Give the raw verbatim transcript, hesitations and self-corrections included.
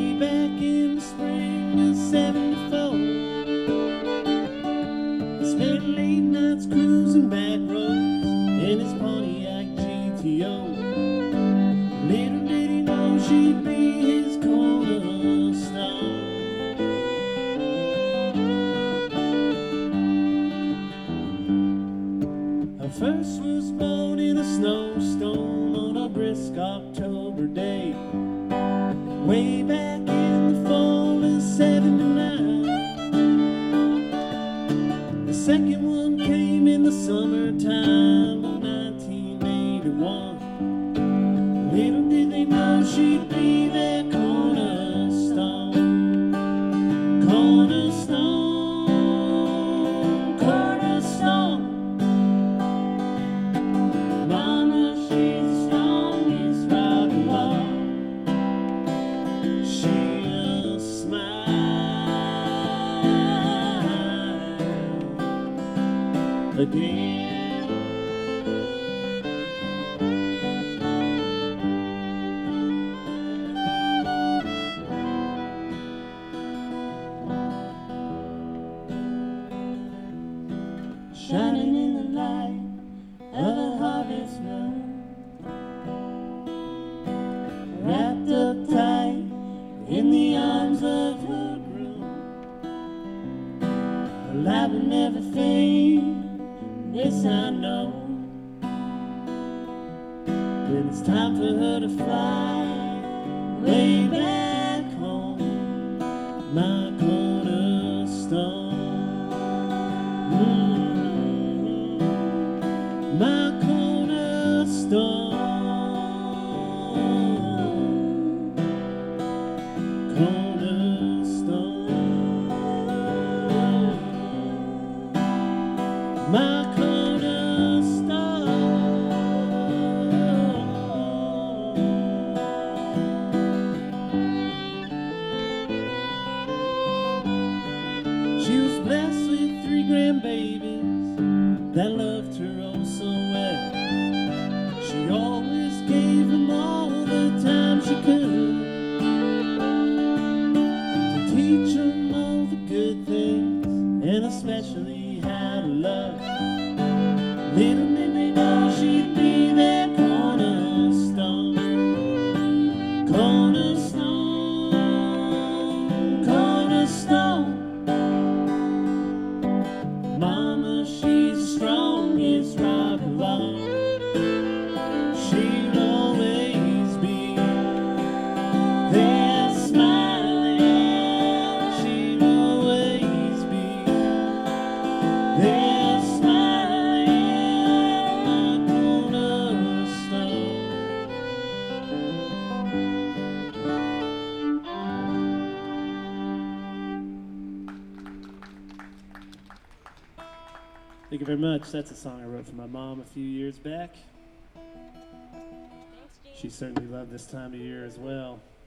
way back in the spring of seventy-four. He spent late nights cruising back roads in his Pontiac G T O. Little did he know she'd be his cornerstone. Her first was born in a snowstorm on a brisk October day, way back in the fall of seventy-nine. The second one came in the summertime of nineteen eighty-one. Little did they know she'd be their cornerstone. Cornerstone, cornerstone. Mama, she's the strongest rock of all. She'll smile again. Shining in the light of a harvest moon, wrapped up tight in the arms of her groom. Her light will never fade, this I know. When it's time for her to fly way back home, my cornerstone. Mm. My cornerstone, cornerstone, my cornerstone. She was blessed with three grandbabies that loved her oh so well. She always gave them all the time she could, to teach them all the good things, and especially how to love. Little did they know she'd be their cornerstone. Cornerstone, cornerstone. Mama, she's the strongest rock of all. She'll always be there smiling. She'll always be there smiling. My cornerstone. Thank you very much. That's a song I wrote for my mom a few years back. She certainly loved this time of year as well.